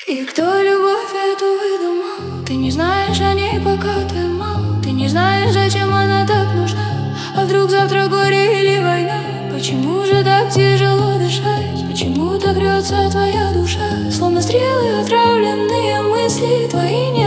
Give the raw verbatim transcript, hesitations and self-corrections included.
И кто любовь эту выдумал? Ты не знаешь о ней, пока ты мал. Ты не знаешь, зачем она так нужна. А вдруг завтра горе или война? Почему же так тяжело дышать? Почему так рвется твоя душа? Словно стрелы, отравленные мысли твои не